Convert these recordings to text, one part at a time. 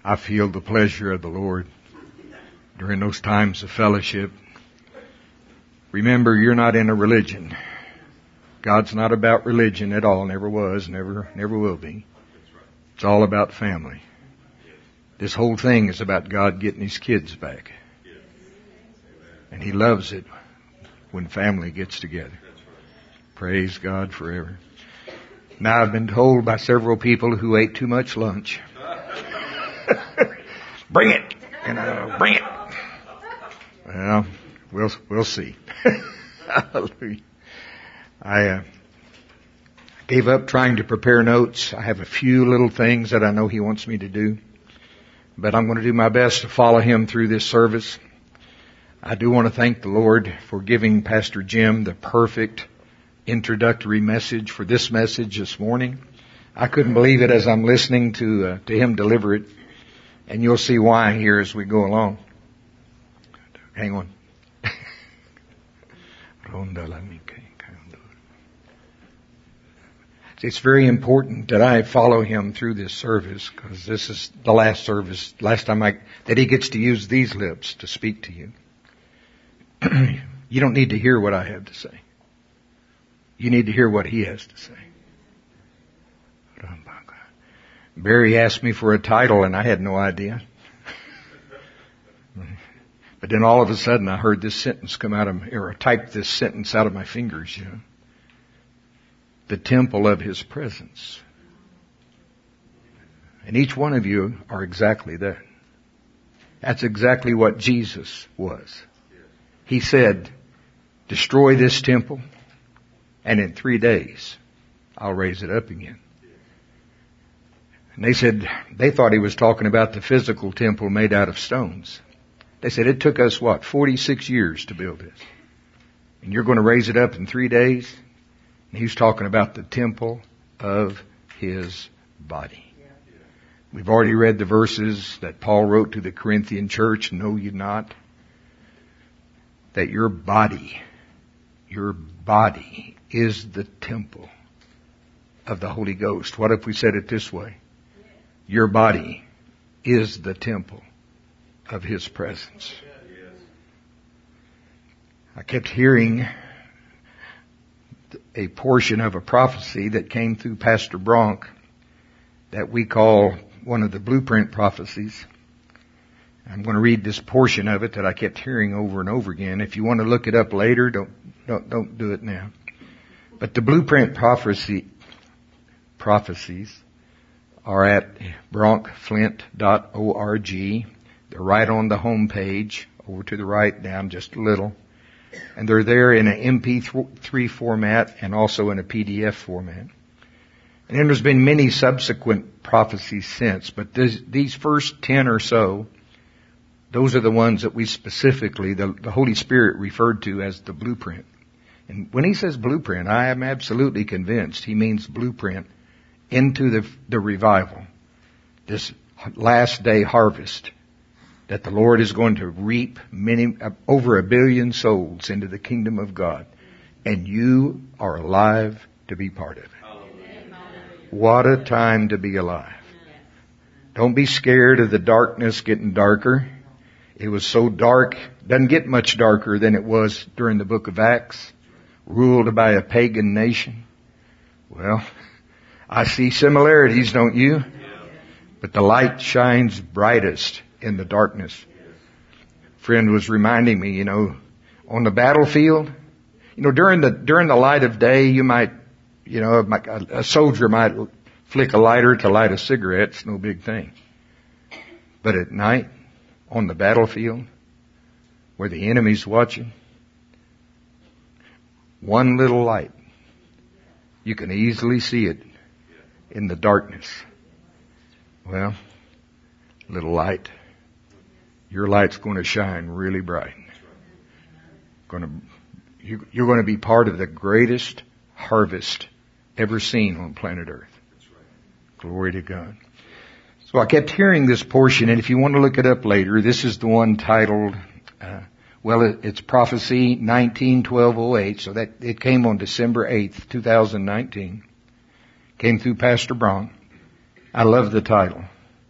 I feel the pleasure of the Lord during those times of fellowship. Remember, you're not in a religion. God's not about religion at all. Never was, never will be. It's all about family. This whole thing is about God getting His kids back. And He loves it when family gets together. Praise God forever. Now, I've been told by several people who ate too much lunch, bring it, bring it. Well, we'll see. Hallelujah. I gave up trying to prepare notes. I have a few little things that I know He wants me to do, but I'm going to do my best to follow Him through this service. I do want to thank the Lord for giving Pastor Jim the perfect introductory message for this message this morning. I couldn't believe it as I'm listening to him deliver it, and you'll see why here as we go along. Hang on. It's very important that I follow him through this service, because this is the last service, last time that he gets to use these lips to speak to you. You don't need to hear what I have to say. You need to hear what he has to say. Barry asked me for a title and I had no idea. But then all of a sudden I heard this sentence come out of, or I typed this sentence out of my fingers, The temple of His presence. And each one of you are exactly that. That's exactly what Jesus was. He said, destroy this temple, and in 3 days, I'll raise it up again. And they thought He was talking about the physical temple made out of stones. They said, it took us 46 years to build this. And you're going to raise it up in 3 days? And He was talking about the temple of His body. We've already read the verses that Paul wrote to the Corinthian church, know you not that your body is the temple of the Holy Ghost. What if we said it this way? Your body is the temple of His presence. I kept hearing a portion of a prophecy that came through Pastor Bronk that we call one of the blueprint prophecies. I'm going to read this portion of it that I kept hearing over and over again. If you want to look it up later, don't do it now. But the blueprint prophecies are at bronkflint.org. They're right on the home page, over to the right, down just a little. And they're there in an MP3 format and also in a PDF format. And then there's been many subsequent prophecies since, but these first 10 or so, those are the ones that we specifically, the Holy Spirit referred to as the blueprint. And when He says blueprint, I am absolutely convinced He means blueprint into the revival. This last day harvest that the Lord is going to reap over 1 billion souls into the kingdom of God. And you are alive to be part of it. What a time to be alive. Don't be scared of the darkness getting darker. It was so dark, doesn't get much darker than it was during the book of Acts, ruled by a pagan nation. Well, I see similarities, don't you? But the light shines brightest in the darkness. A friend was reminding me, on the battlefield, during the light of day, you might, a soldier might flick a lighter to light a cigarette. It's no big thing. But at night, on the battlefield, where the enemy's watching, one little light, you can easily see it in the darkness. Well, little light, your light's going to shine really bright. You're going to be part of the greatest harvest ever seen on planet Earth. Glory to God. So I kept hearing this portion, and if you want to look it up later, this is the one titled, it's Prophecy 19/12/08, so that it came on December 8th, 2019. Came through Pastor Braun. I love the title.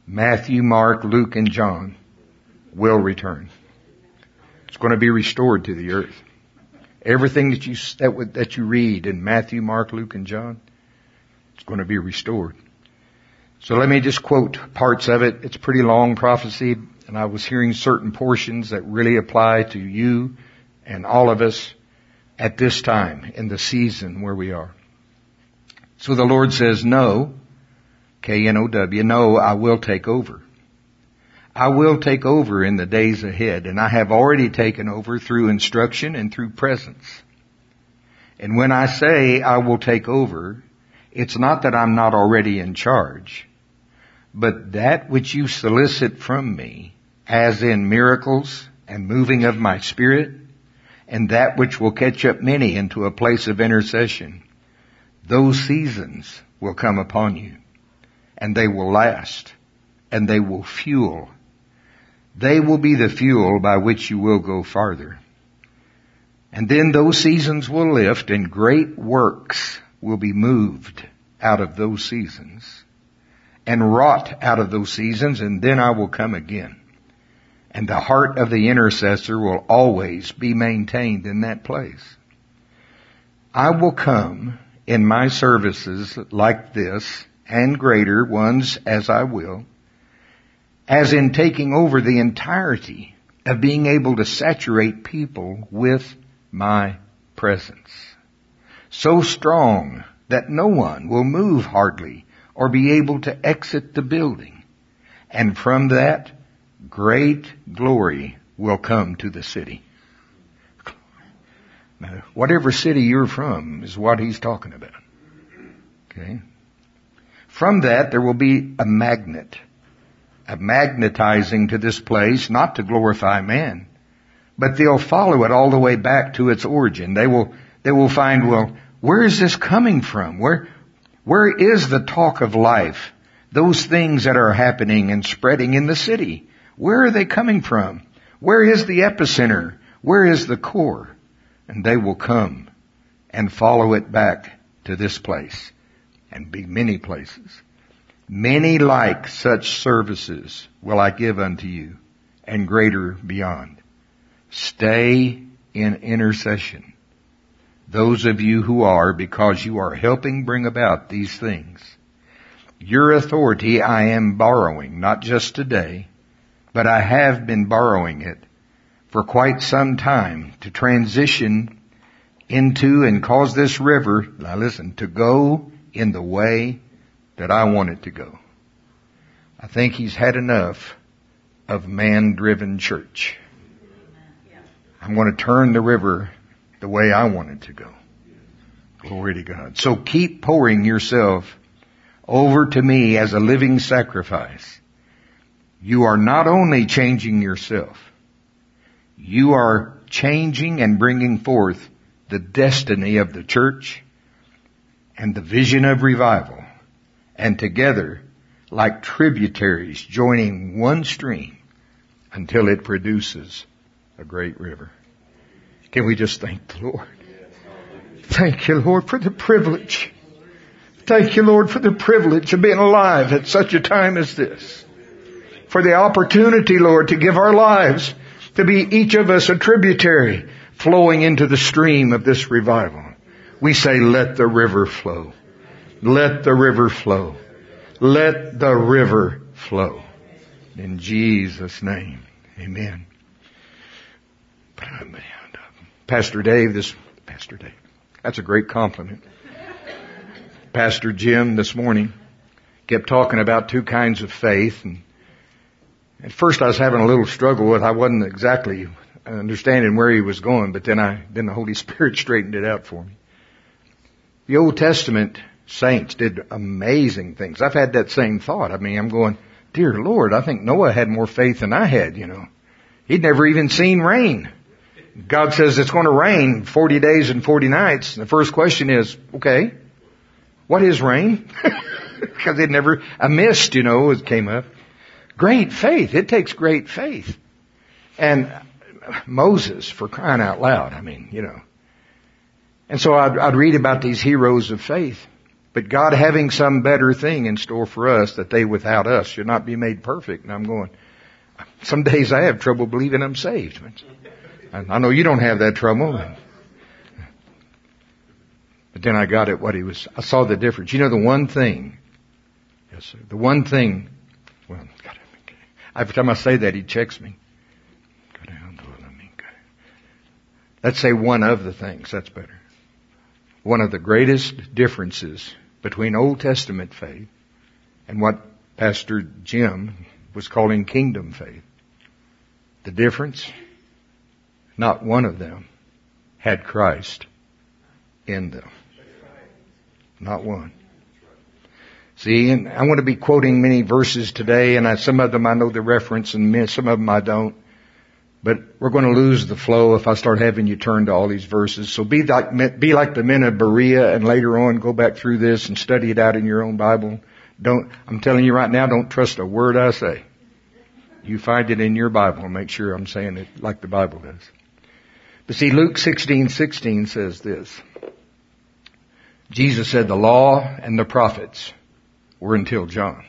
Matthew, Mark, Luke, and John will return. It's going to be restored to the earth. Everything that you read in Matthew, Mark, Luke, and John, it's going to be restored. So let me just quote parts of it. It's a pretty long prophecy, and I was hearing certain portions that really apply to you and all of us at this time in the season where we are. So the Lord says, no, K-N-O-W, no, I will take over. I will take over in the days ahead, and I have already taken over through instruction and through presence. And when I say I will take over, it's not that I'm not already in charge, but that which you solicit from me, as in miracles and moving of my Spirit, and that which will catch up many into a place of intercession, those seasons will come upon you, and they will last, and they will fuel. They will be the fuel by which you will go farther. And then those seasons will lift, and great works will be moved out of those seasons and wrought out of those seasons, and then I will come again. And the heart of the intercessor will always be maintained in that place. I will come in my services like this, and greater ones as I will, as in taking over the entirety of being able to saturate people with my presence. So strong that no one will move hardly or be able to exit the building. And from that, great glory will come to the city. Now, whatever city you're from is what he's talking about. Okay? From that, there will be a magnet, a magnetizing to this place, not to glorify man, but they'll follow it all the way back to its origin. They will find, well, where is this coming from? Where is the talk of life? Those things that are happening and spreading in the city. Where are they coming from? Where is the epicenter? Where is the core? And they will come and follow it back to this place, and be many places. Many like such services will I give unto you, and greater beyond. Stay in intercession. Those of you who are, because you are helping bring about these things. Your authority I am borrowing, not just today, but I have been borrowing it for quite some time to transition into and cause this river, now listen, to go in the way that I want it to go. I think he's had enough of man-driven church. I'm going to turn the river the way I want it to go. Glory to God. So keep pouring yourself over to me as a living sacrifice. You are not only changing yourself, you are changing and bringing forth the destiny of the church and the vision of revival. And together, like tributaries, joining one stream until it produces a great river. Can we just thank the Lord? Thank you, Lord, for the privilege. Thank you, Lord, for the privilege of being alive at such a time as this. For the opportunity, Lord, to give our lives to be each of us a tributary flowing into the stream of this revival. We say, let the river flow. Let the river flow. Let the river flow. In Jesus' name, amen. Pastor Dave, that's a great compliment. Pastor Jim this morning kept talking about two kinds of faith, and at first I was having a little struggle with, I wasn't exactly understanding where he was going, but then the Holy Spirit straightened it out for me. The Old Testament saints did amazing things. I've had that same thought. I mean, I'm going, dear Lord, I think Noah had more faith than I had, you know. He'd never even seen rain. God says it's going to rain 40 days and 40 nights. And the first question is, okay, what is rain? Because they'd never, a mist, you know, it came up. Great faith. It takes great faith. And Moses, for crying out loud, I mean, you know. And so I'd read about these heroes of faith. But God having some better thing in store for us, that they without us should not be made perfect. And I'm going, some days I have trouble believing I'm saved. I know you don't have that trouble. But then I got it I saw the difference. You know, the one thing, yes sir, the one thing, well, God, every time I say that, he checks me. Let's say one of the things, that's better. One of the greatest differences between Old Testament faith and what Pastor Jim was calling kingdom faith. The difference, not one of them had Christ in them. Not one. See, and I'm going to be quoting many verses today, and some of them I know the reference, and some of them I don't. But we're going to lose the flow if I start having you turn to all these verses. So be like the men of Berea, and later on go back through this and study it out in your own Bible. I'm telling you right now, don't trust a word I say. You find it in your Bible and make sure I'm saying it like the Bible does. But see, Luke 16:16 says this. Jesus said the law and the prophets were until John.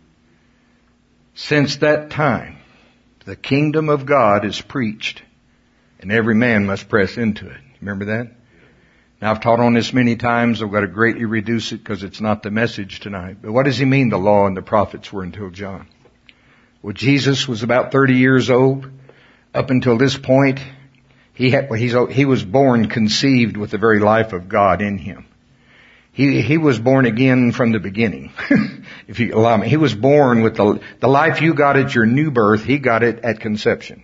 Since that time, the kingdom of God is preached, and every man must press into it. Remember that? Now, I've taught on this many times. I've got to greatly reduce it because it's not the message tonight. But what does he mean the law and the prophets were until John? Well, Jesus was about 30 years old. Up until this point, he was born conceived with the very life of God in him. He was born again from the beginning. If you allow me. He was born with the life you got at your new birth, he got it at conception.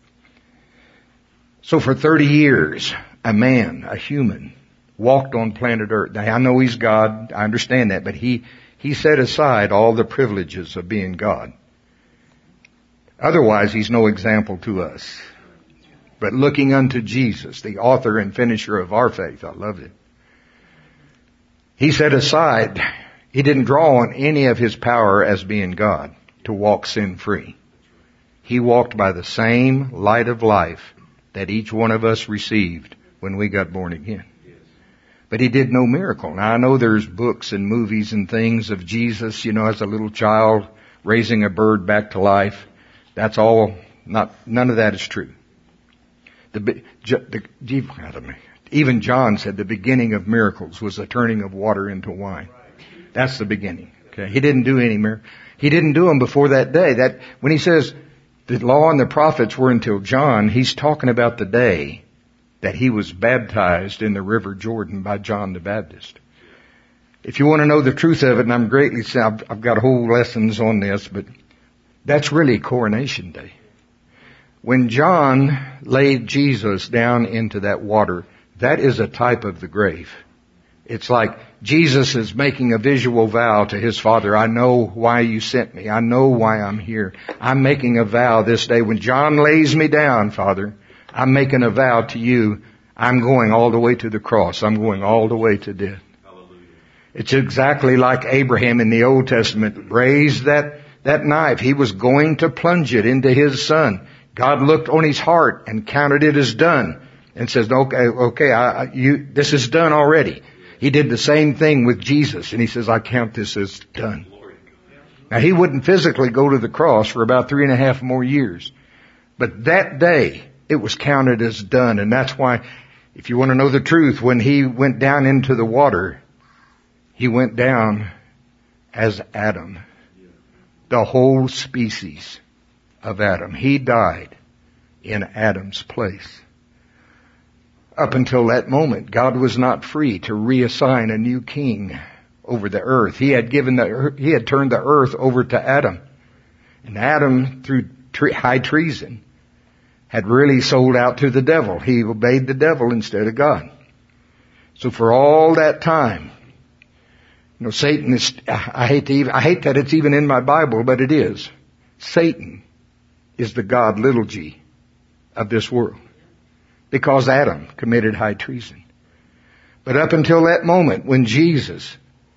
So for 30 years, a man, a human, walked on planet Earth. Now, I know he's God, I understand that, but he set aside all the privileges of being God. Otherwise, he's no example to us. But looking unto Jesus, the author and finisher of our faith, I loved it. He set aside, he didn't draw on any of his power as being God to walk sin free. He walked by the same light of life that each one of us received when we got born again. But he did no miracle. Now I know there's books and movies and things of Jesus, as a little child raising a bird back to life. That's all none of that is true. Even John said the beginning of miracles was the turning of water into wine. That's the beginning. Okay. He didn't do any miracles. He didn't do them before that day. That, when he says the law and the prophets were until John, he's talking about the day that he was baptized in the river Jordan by John the Baptist. If you want to know the truth of it, and I've got whole lessons on this, but that's really Coronation Day. When John laid Jesus down into that water, that is a type of the grave. It's like Jesus is making a visual vow to his Father. I know why you sent me. I know why I'm here. I'm making a vow this day. When John lays me down, Father, I'm making a vow to you. I'm going all the way to the cross. I'm going all the way to death. Hallelujah. It's exactly like Abraham in the Old Testament raised that knife. He was going to plunge it into his son. God looked on his heart and counted it as done and says, this is done already. He did the same thing with Jesus, and he says, I count this as done. Now, he wouldn't physically go to the cross for about 3.5 more years. But that day, it was counted as done. And that's why, if you want to know the truth, when he went down into the water, he went down as Adam. The whole species of Adam. He died in Adam's place. Up until that moment, God was not free to reassign a new king over the earth. He had turned the earth over to Adam. And Adam, through high treason, had really sold out to the devil. He obeyed the devil instead of God. So for all that time, Satan is, I hate that it's even in my Bible, but it is. Satan is the God, little g, of this world. Because Adam committed high treason. But up until that moment, when Jesus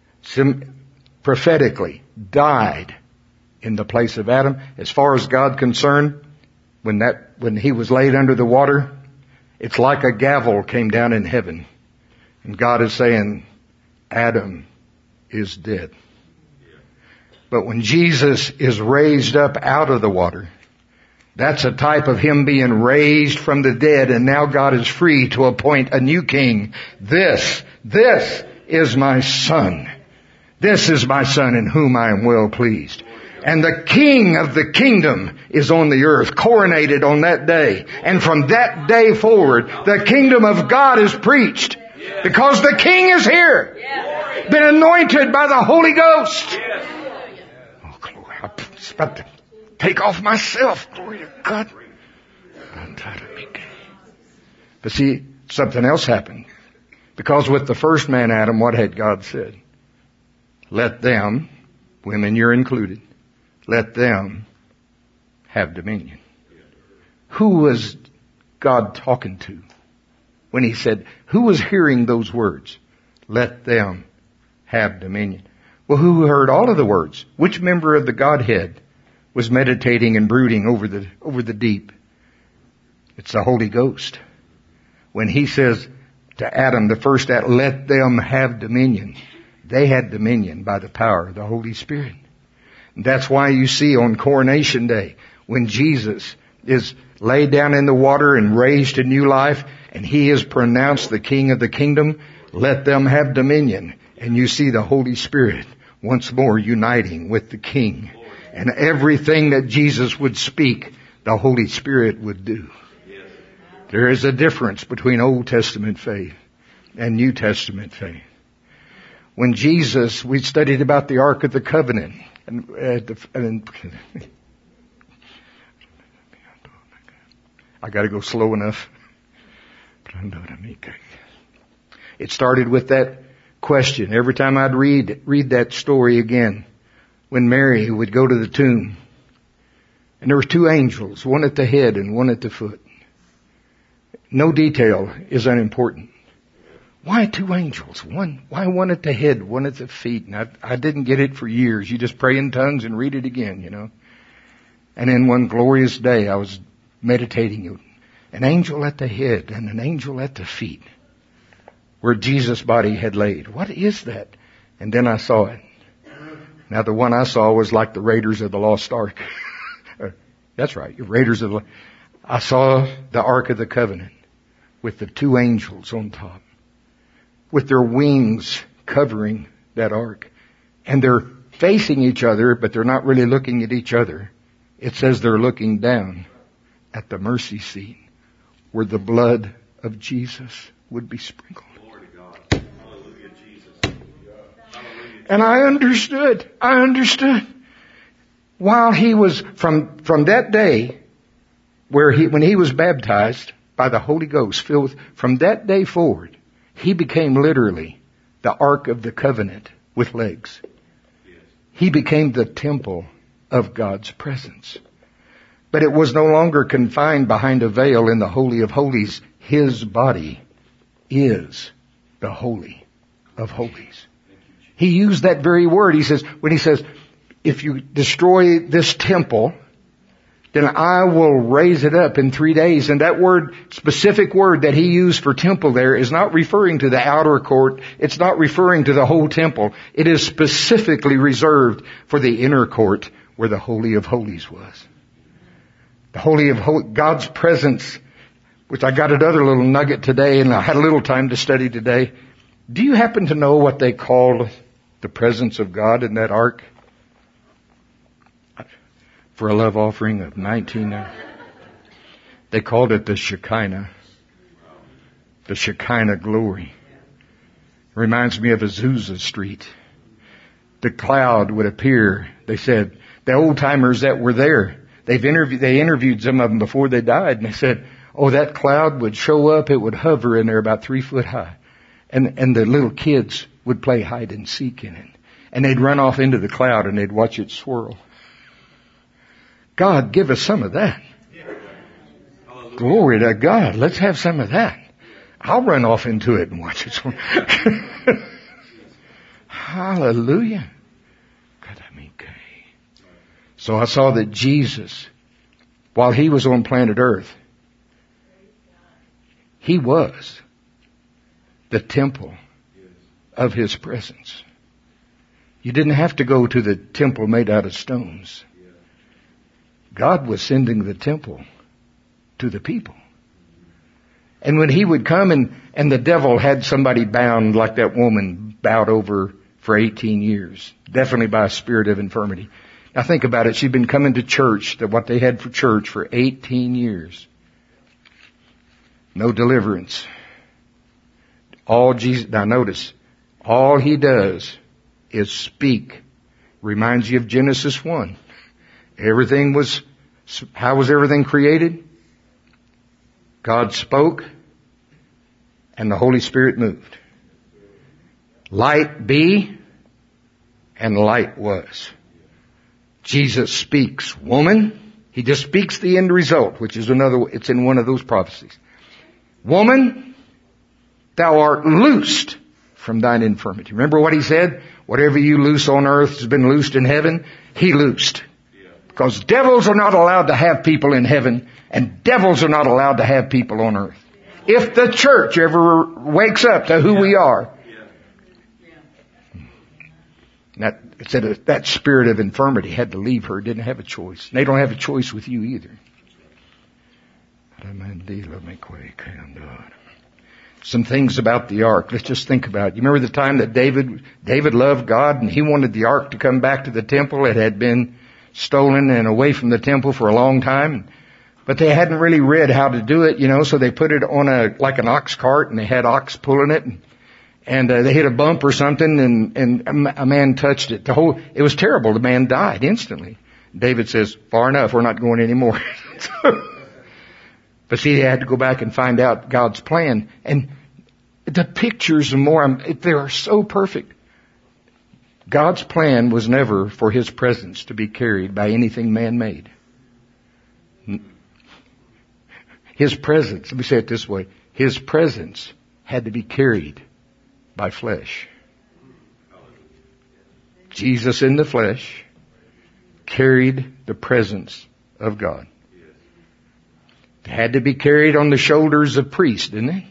prophetically died in the place of Adam, as far as God concerned, when he was laid under the water, it's like a gavel came down in heaven. And God is saying, Adam, is dead. But when Jesus is raised up out of the water, that's a type of Him being raised from the dead, and now God is free to appoint a new king. This is my Son. This is my Son in whom I am well pleased. And the King of the kingdom is on the earth, coronated on that day. And from that day forward, the kingdom of God is preached. Because the King is here. Been anointed by the Holy Ghost. Oh, glory. I'm about to take off myself. Glory to God. But see, something else happened. Because with the first man, Adam, what had God said? Let them, women you're included, let them have dominion. Who was God talking to when He said, who was hearing those words? Let them have dominion. Well, who heard all of the words? Which member of the Godhead was meditating and brooding over the deep? It's the Holy Ghost. When He says to Adam, the first Adam, let them have dominion. They had dominion by the power of the Holy Spirit. And that's why you see on Coronation Day, when Jesus is laid down in the water and raised to new life, and He is pronounced the King of the kingdom, let them have dominion. And you see the Holy Spirit once more uniting with the King. And everything that Jesus would speak, the Holy Spirit would do. There is a difference between Old Testament faith and New Testament faith. When Jesus, we studied about the Ark of the Covenant. I got to go slow enough. It started with that question. Every time I'd read that story again, when Mary would go to the tomb, and there were two angels, one at the head and one at the foot. No detail is unimportant. Why two angels? Why one at the head, one at the feet? And I didn't get it for years. You just pray in tongues and read it again, you know. And then one glorious day I was meditating. An angel at the head and an angel at the feet, where Jesus' body had laid. What is that? And then I saw it. Now the one I saw was like the Raiders of the Lost Ark. That's right, Raiders of the... I saw the Ark of the Covenant with the two angels on top, with their wings covering that ark. And they're facing each other, but they're not really looking at each other. It says they're looking down at the mercy seat where the blood of Jesus would be sprinkled. Glory to God. Hallelujah, Jesus. Hallelujah. And I understood. While he was, from that day, when he was baptized by the Holy Ghost, filled with, from that day forward, he became literally the Ark of the Covenant with legs. He became the temple of God's presence. But it was no longer confined behind a veil in the Holy of Holies. His body is the Holy of Holies. He used that very word. When he says, if you destroy this temple, then I will raise it up in 3 days. And that specific word that he used for temple there is not referring to the outer court. It's not referring to the whole temple. It is specifically reserved for the inner court where the Holy of Holies was. The Holy of Holies, God's presence, which I got another little nugget today and I had a little time to study today. Do you happen to know what they called the presence of God in that ark? For a love offering of 19. They called it the Shekinah. The Shekinah glory. It reminds me of Azusa Street. The cloud would appear. They said, the old timers that were there, they interviewed some of them before they died, and they said, oh, that cloud would show up, it would hover in there about 3 foot high. And the little kids would play hide and seek in it. And they'd run off into the cloud and they'd watch it swirl. God, give us some of that. Glory to God. Let's have some of that. I'll run off into it and watch it swirl. Hallelujah. So I saw that Jesus, while he was on planet Earth, he was the temple of his presence. You didn't have to go to the temple made out of stones. God was sending the temple to the people. And when he would come and the devil had somebody bound like that woman bowed over for 18 years, definitely by a spirit of infirmity. Now think about it. She'd been coming to church, what they had for church, for 18 years. No deliverance. All Jesus, now notice, all he does is speak. Reminds you of Genesis 1. How was everything created? God spoke and the Holy Spirit moved. Light be, and light was. Jesus speaks, woman. He just speaks the end result, which is it's in one of those prophecies. Woman, thou art loosed from thine infirmity. Remember what he said? Whatever you loose on earth has been loosed in heaven. He loosed. Because devils are not allowed to have people in heaven, and devils are not allowed to have people on earth. If the church ever wakes up to who we are, it said that spirit of infirmity had to leave her, didn't have a choice. They don't have a choice with you either. Some things about the ark. Let's just think about it. You remember the time that David loved God and he wanted the ark to come back to the temple? It had been stolen and away from the temple for a long time. But they hadn't really read how to do it, so they put it on like an ox cart and they had ox pulling it. And they hit a bump or something and a man touched it. It was terrible. The man died instantly. David says, far enough, we're not going anymore. But see, they had to go back and find out God's plan. And the pictures they are so perfect. God's plan was never for His presence to be carried by anything man-made. His presence, let me say it this way, His presence had to be carried by flesh. Jesus in the flesh carried the presence of God. It had to be carried on the shoulders of priests, didn't it?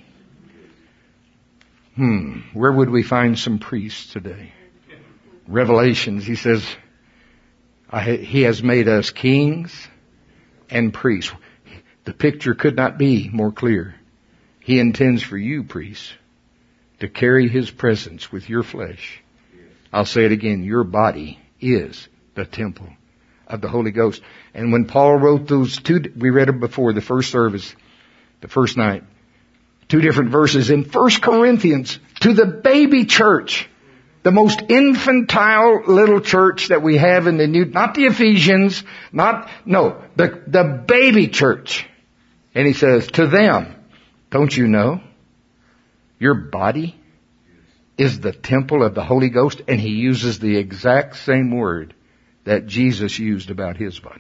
Where would we find some priests today? Revelations, he says, He has made us kings and priests. The picture could not be more clear. He intends for you, priests, to carry His presence with your flesh. I'll say it again, your body is the temple of the Holy Ghost. And when Paul wrote those we read them before the first service, the first night, 2 different verses in 1 Corinthians to the baby church, the most infantile little church that we have in the new, not the Ephesians, the baby church. And he says, to them, don't you know? Your body is the temple of the Holy Ghost, and he uses the exact same word that Jesus used about His body.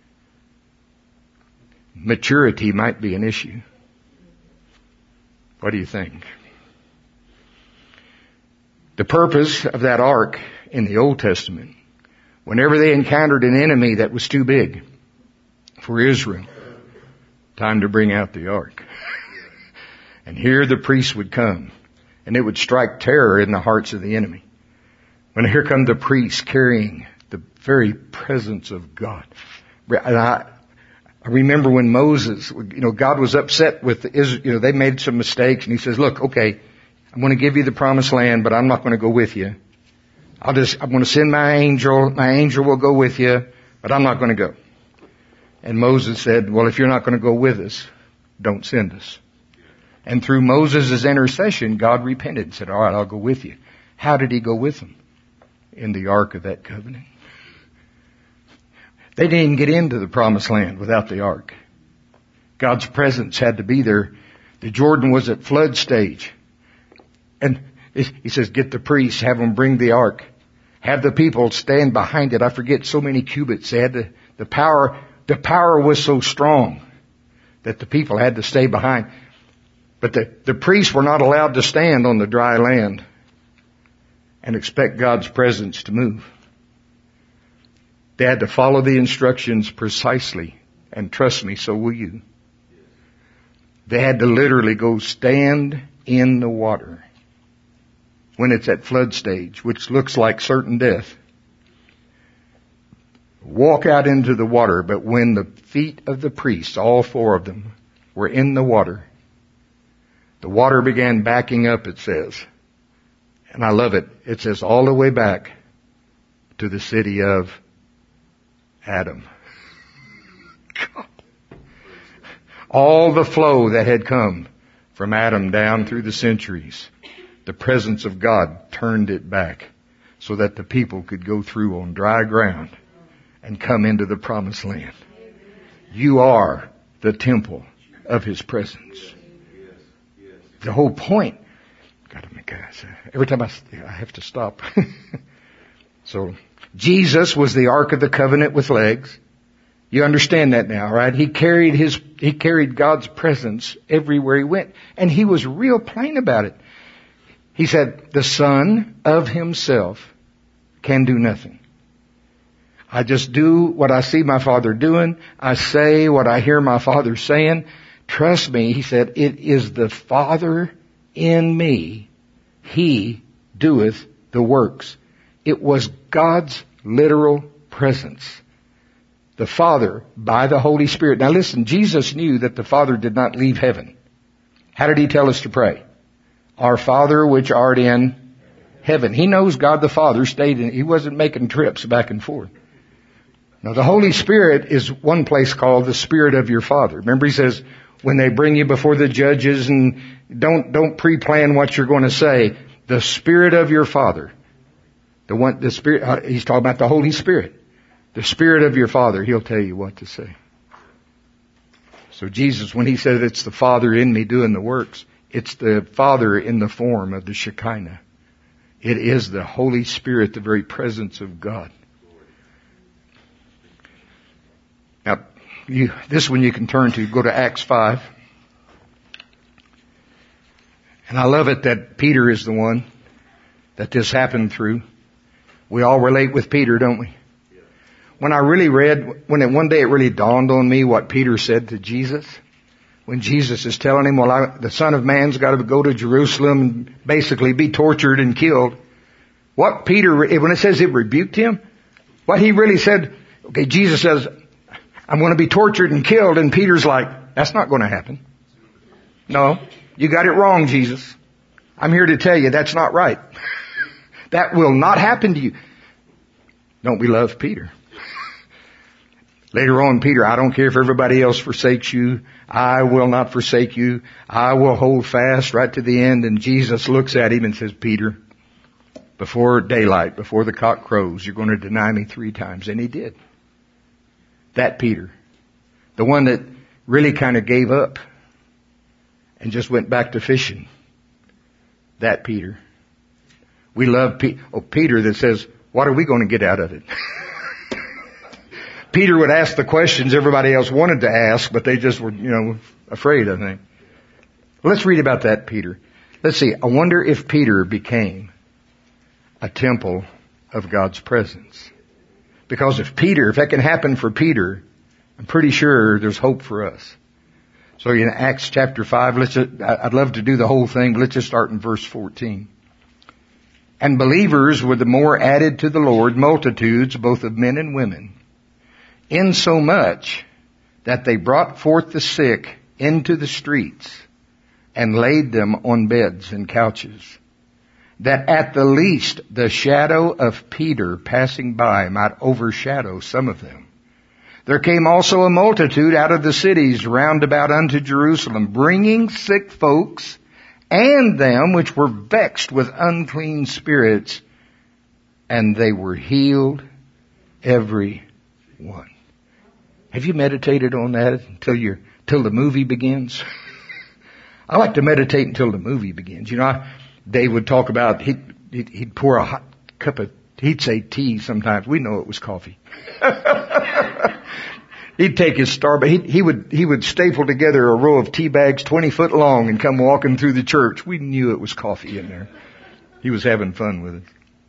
Maturity might be an issue. What do you think? The purpose of that ark in the Old Testament, whenever they encountered an enemy that was too big for Israel, time to bring out the ark. And here the priests would come, and it would strike terror in the hearts of the enemy. When here come the priests carrying the very presence of God. And I remember when Moses, God was upset with Israel, they made some mistakes, and He says, look, okay, I'm going to give you the promised land, but I'm not going to go with you. I'm going to send my angel. My angel will go with you, but I'm not going to go. And Moses said, well, if you're not going to go with us, don't send us. And through Moses' intercession, God repented and said, all right, I'll go with you. How did He go with them? In the Ark of that covenant. They didn't even get into the promised land without the ark. God's presence had to be there. The Jordan was at flood stage. And He says, get the priests, have them bring the ark. Have the people stand behind it. I forget so many cubits. They had the power. The power was so strong that the people had to stay behind. But the priests were not allowed to stand on the dry land and expect God's presence to move. They had to follow the instructions precisely. And trust me, so will you. They had to literally go stand in the water when it's at flood stage, which looks like certain death. Walk out into the water, but when the feet of the priests, all 4 of them, were in the water began backing up, it says. And I love it. It says all the way back to the city of Adam. God. All the flow that had come from Adam down through the centuries, the presence of God turned it back so that the people could go through on dry ground and come into the promised land. You are the temple of His presence. The whole point. Every time I have to stop. So, Jesus was the Ark of the Covenant with legs. You understand that now, right? He carried God's presence everywhere He went. And He was real plain about it. He said, the Son of Himself can do nothing. I just do what I see my Father doing. I say what I hear my Father saying. Trust me, He said, it is the Father in me. He doeth the works. It was God's literal presence. The Father by the Holy Spirit. Now listen, Jesus knew that the Father did not leave heaven. How did He tell us to pray? Our Father which art in heaven. He knows God the Father stayed in, He wasn't making trips back and forth. Now the Holy Spirit is one place called the Spirit of your Father. Remember He says, when they bring you before the judges, and don't pre-plan what you're going to say, the Spirit of your Father. The Spirit, He's talking about the Holy Spirit. The Spirit of your Father, He'll tell you what to say. So Jesus, when He said it's the Father in me doing the works, it's the Father in the form of the Shekinah. It is the Holy Spirit, the very presence of God. Now, this one you can turn to. Go to Acts 5. And I love it that Peter is the one that this happened through. We all relate with Peter, don't we? When I really read, one day it really dawned on me what Peter said to Jesus. When Jesus is telling him, the Son of Man's got to go to Jerusalem and basically be tortured and killed. What Peter, when it says it rebuked him, what he really said, okay, Jesus says, I'm going to be tortured and killed. And Peter's like, that's not going to happen. No, you got it wrong, Jesus. I'm here to tell you that's not right. That will not happen to you. Don't we love Peter? Later on, Peter, I don't care if everybody else forsakes you. I will not forsake you. I will hold fast right to the end. And Jesus looks at him and says, Peter, before daylight, before the cock crows, you're going to deny me 3 times. And he did. That Peter, the one that really kind of gave up and just went back to fishing. That Peter. We love Peter that says, what are we going to get out of it? Peter would ask the questions everybody else wanted to ask, but they just were, afraid, I think. Let's read about that Peter. Let's see. I wonder if Peter became a temple of God's presence. Because if that can happen for Peter, I'm pretty sure there's hope for us. So in Acts chapter 5, I'd love to do the whole thing, but let's just start in verse 14. And believers were the more added to the Lord, multitudes, both of men and women, insomuch that they brought forth the sick into the streets and laid them on beds and couches, that at the least the shadow of Peter passing by might overshadow some of them. There came also a multitude out of the cities round about unto Jerusalem, bringing sick folks and them which were vexed with unclean spirits, and they were healed, every one. Have you meditated on that till the movie begins? I like to meditate until the movie begins. Dave would talk about, he'd pour a hot cup of, he'd say tea sometimes. We know it was coffee. He'd take his Starbucks, he would staple together a row of tea bags 20 foot long and come walking through the church. We knew it was coffee in there. He was having fun with it.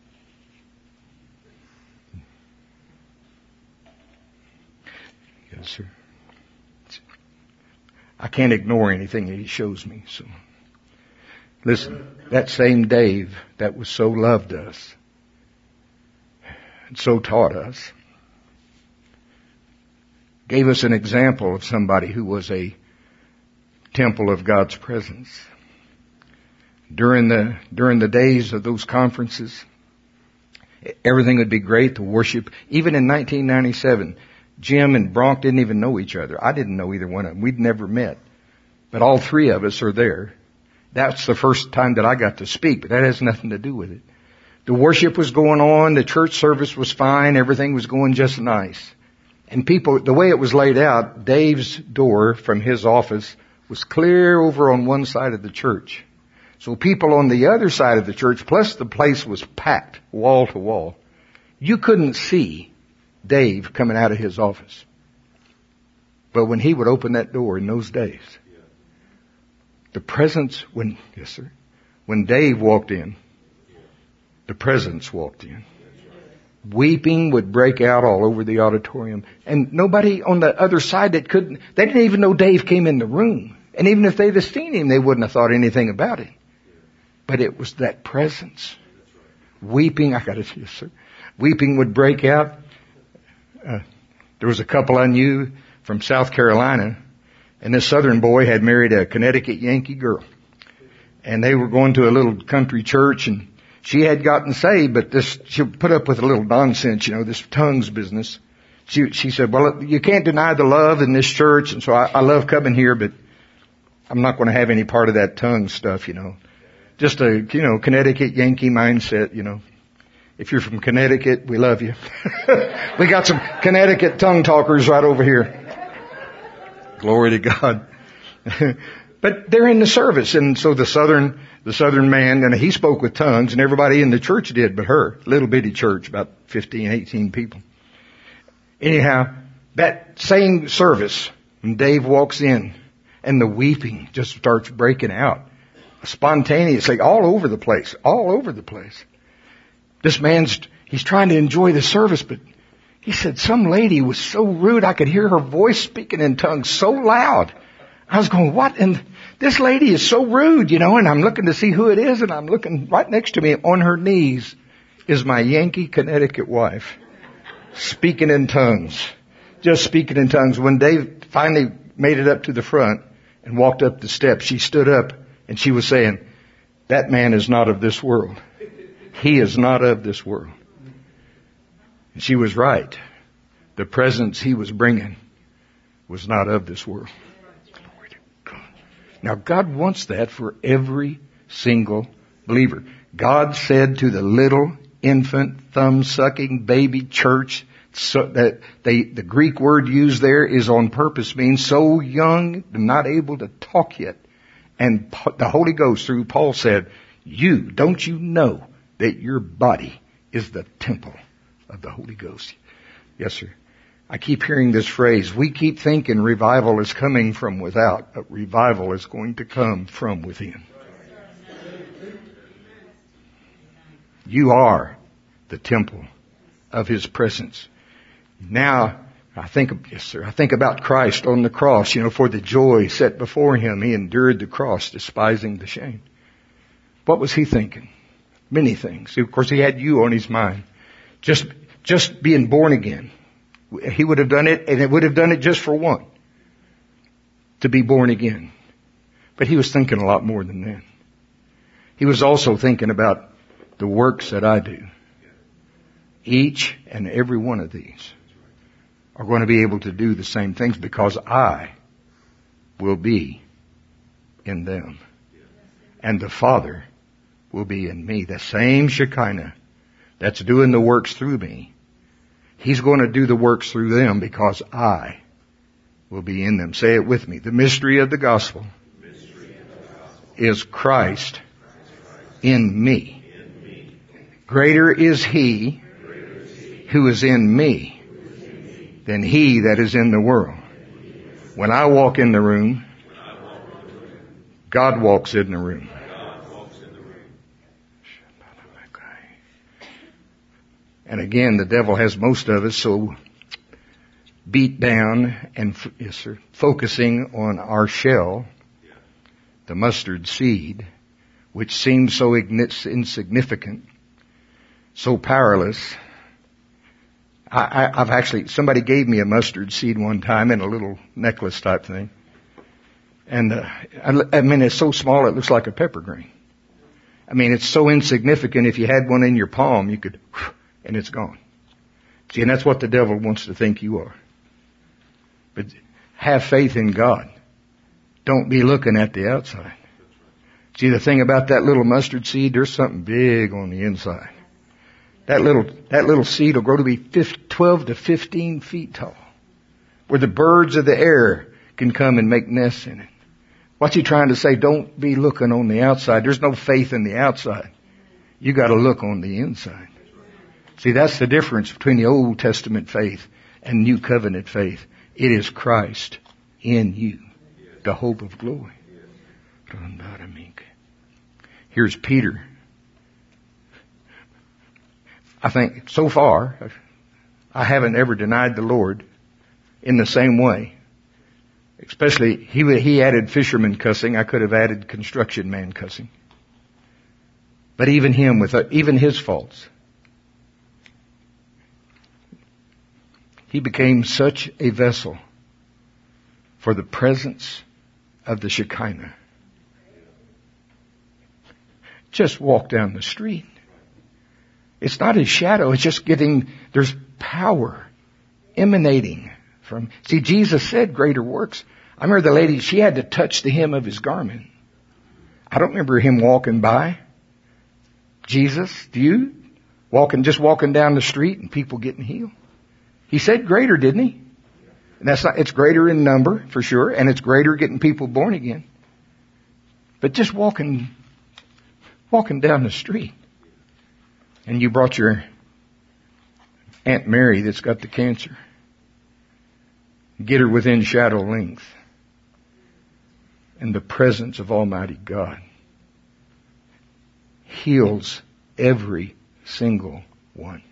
Yes, sir. I can't ignore anything that he shows me, so. Listen, that same Dave that was so loved us and so taught us gave us an example of somebody who was a temple of God's presence. During the days of those conferences, everything would be great, the worship. Even in 1997, Jim and Bronk didn't even know each other. I didn't know either one of them. We'd never met. But all three of us are there. That's the first time that I got to speak, but that has nothing to do with it. The worship was going on, the church service was fine, everything was going just nice. And people, the way it was laid out, Dave's door from his office was clear over on one side of the church. So people on the other side of the church, plus the place was packed wall to wall. You couldn't see Dave coming out of his office. But when he would open that door in those days, the presence, when Dave walked in, the presence walked in. Weeping would break out all over the auditorium. And nobody on the other side they didn't even know Dave came in the room. And even if they'd have seen him, they wouldn't have thought anything about it. But it was that presence. Weeping, weeping would break out. There was a couple I knew from South Carolina, and this southern boy had married a Connecticut Yankee girl. And they were going to a little country church, and she had gotten saved, but she put up with a little nonsense, this tongues business. She said, well, you can't deny the love in this church, and so I love coming here, but I'm not going to have any part of that tongue stuff, Just a, Connecticut Yankee mindset, If you're from Connecticut, we love you. We got some Connecticut tongue talkers right over here. Glory to God. But they're in the service, and so the southern man, and he spoke with tongues, and everybody in the church did but her. Little bitty church, about 15, 18 people. Anyhow, that same service, when Dave walks in, and the weeping just starts breaking out. Spontaneously, all over the place. This he's trying to enjoy the service, but he said some lady was so rude, I could hear her voice speaking in tongues so loud. I was going, what? And this lady is so rude, and I'm looking to see who it is, and I'm looking right next to me on her knees is my Yankee, Connecticut wife, speaking in tongues. Just speaking in tongues. When Dave finally made it up to the front and walked up the steps, she stood up and she was saying, that man is not of this world. He is not of this world. And she was right. The presence he was bringing was not of this world. Glory to God. Now God wants that for every single believer. God said to the little infant thumb-sucking baby church, so that the Greek word used there is on purpose, means so young and not able to talk yet. And the Holy Ghost through Paul said, don't you know that your body is the temple of the Holy Ghost? Yes, sir. I keep hearing this phrase. We keep thinking revival is coming from without, but revival is going to come from within. You are the temple of His presence. Now, I think about Christ on the cross, for the joy set before Him, He endured the cross, despising the shame. What was He thinking? Many things. Of course, He had you on His mind. Just being born again. He would have done it, and it would have done it just for one. To be born again. But He was thinking a lot more than that. He was also thinking about the works that I do. Each and every one of these are going to be able to do the same things because I will be in them. And the Father will be in me. The same Shekinah that's doing the works through me, He's going to do the works through them because I will be in them. Say it with me. The mystery of the gospel is Christ in me. Greater is He who is in me than he that is in the world. When I walk in the room, God walks in the room. And again, the devil has most of us so beat down and focusing on our shell, the mustard seed, which seems so insignificant, so powerless. I've actually, somebody gave me a mustard seed one time in a little necklace type thing. And, I mean, it's so small it looks like a pepper grain. I mean, it's so insignificant. If you had one in your palm, you could, and it's gone. See, and that's what the devil wants to think you are. But have faith in God. Don't be looking at the outside. See, the thing about that little mustard seed, there's something big on the inside. That little seed will grow to be 12 to 15 feet tall, where the birds of the air can come and make nests in it. What's he trying to say? Don't be looking on the outside. There's no faith in the outside. You got to look on the inside. See, that's the difference between the Old Testament faith and New Covenant faith. It is Christ in you, the hope of glory. Here's Peter. I think so far, I haven't ever denied the Lord in the same way. Especially, he added fisherman cussing. I could have added construction man cussing. But even him, with even his faults, he became such a vessel for the presence of the Shekinah. Just walk down the street. It's not his shadow. It's just there's power emanating from. See, Jesus said greater works. I remember the lady, she had to touch the hem of his garment. I don't remember him walking by. Jesus, do you? Just walking down the street and people getting healed. He said greater, didn't he? And it's greater in number, for sure, and it's greater getting people born again. But just walking down the street. And you brought your Aunt Mary that's got the cancer. Get her within shadow length. And the presence of Almighty God heals every single one.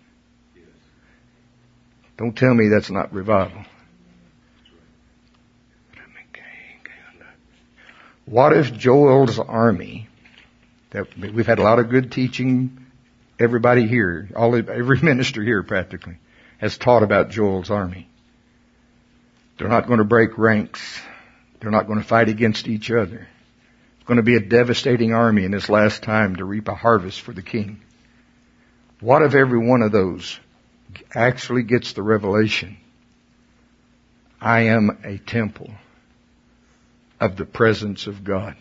Don't tell me that's not revival. What if Joel's army, we've had a lot of good teaching. Everybody here, every minister here practically, has taught about Joel's army. They're not going to break ranks. They're not going to fight against each other. It's going to be a devastating army in this last time to reap a harvest for the king. What if every one of those actually gets the revelation? I am a temple of the presence of God.